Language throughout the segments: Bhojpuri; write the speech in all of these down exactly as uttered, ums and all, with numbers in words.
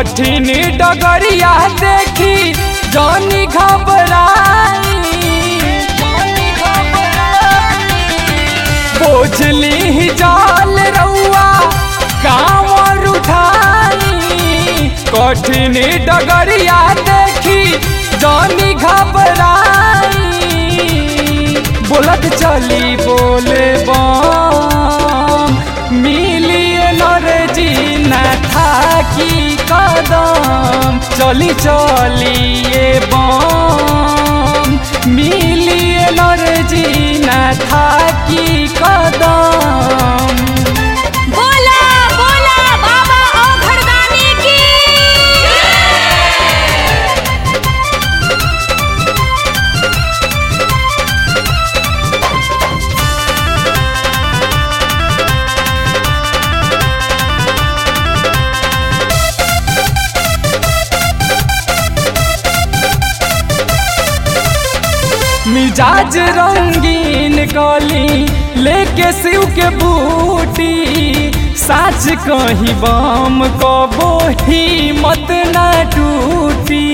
कठिन डगरिया देखी जानी घबराई, बोझली जाल रउआ कांवर उठाई। कठिन डगरिया देखी जानी घबराई, बोलत चली बोले बम मिलिए नरजी न थाकी कदम। चली चलिए बम मिलिए नरजी न थाकी कदम। बोला बोला बाबा औघड़दानी की। मिजाज रंगीन कली लेके शिव के बूटी, साच कहीं बम कबो हिम्मत न टूटी।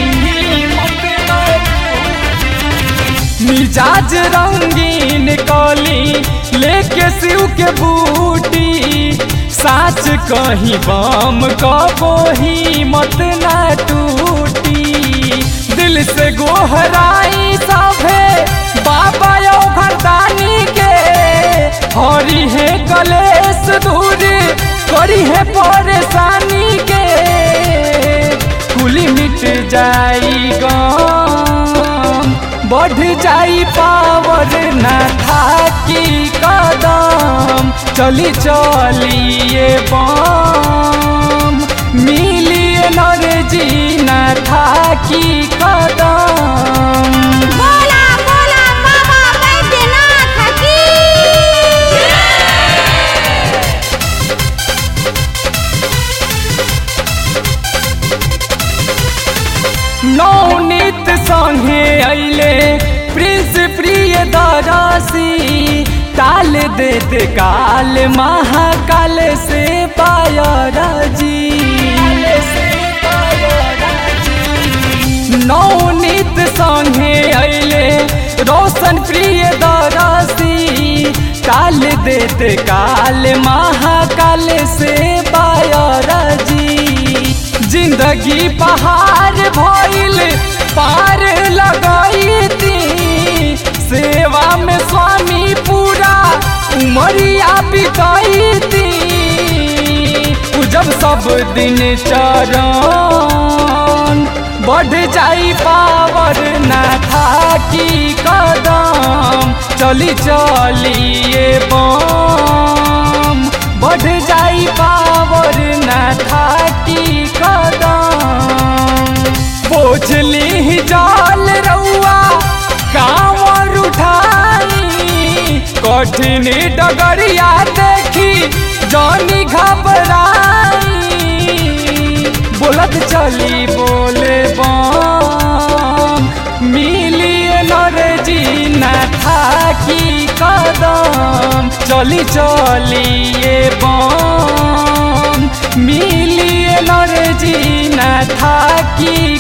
मिजाज रंगीन कली लेके शिव के बूटी, साच कहीं बम कबो हिम्मत न टूटी। दिल से गोहराई सभे बाबा औघड़दानी के, हरी है कलेश दूर करी है परेशानी के। कुली मिट जाई गम बढ़ जाई पावर न थाकी कदम। चली चलिए बम मिलिए नरजी न थाकी कदम। बोला बोला बाबा बैद्यनाथ की। नौनीत संगे अइले प्रिंस प्रिय दरसी, काल देत काल महाकाल से पायरजी। नौनीत संगे अइले रोशन प्रिय दरसी, काल देत काल महाकाल से पायरजी। जिंदगी पहाड़ भइल पार लगैती, सेवा में स्वामी पूरा उमरिया बितैती। जब सब दिन चरण बढ़ जाई पावर न थाकी कदम। चली चलिए बम बढ़ जाई पावर न थाकी कदम। बोझली जाल रउआ कांवर उठाई, कठिन डगरिया देखी जानी घबराई। बोलत चली बोले बम मिलिए नरजी न थाकी कदम। चली चलिए बम मिलिए नरजी न थाकी